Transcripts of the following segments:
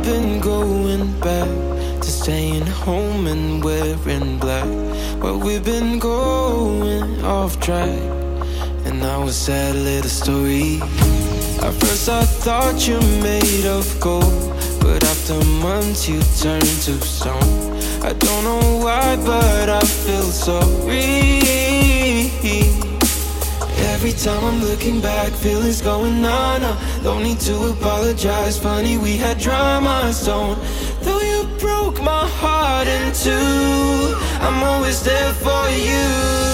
been going back to staying home and wearing black. But we've been going off track, and now a sad little story. At first I thought you made of gold, but after months you turned to stone. I don't know why, but I feel sorry. Every time I'm looking back, feelings going on. Don't need to apologize, funny we had drama. So though you broke my heart in two, I'm always there for you.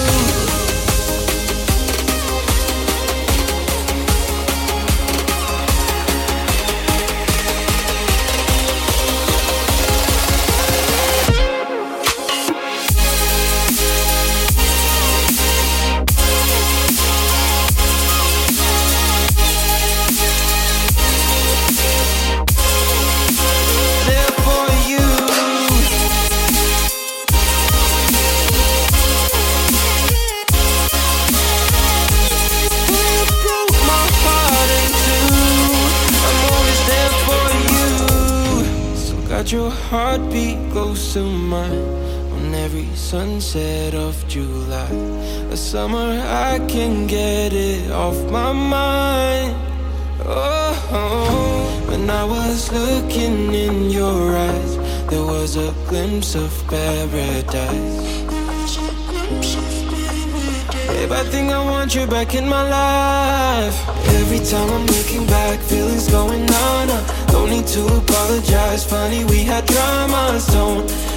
Your heartbeat close to mine on every sunset of July. A summer I can get it off my mind. Oh, when I was looking in your eyes, there was a glimpse of paradise. Babe, I think I want you back in my life. Every time I'm looking back, feelings going on. Don't need to apologize, funny we had dramas. Don't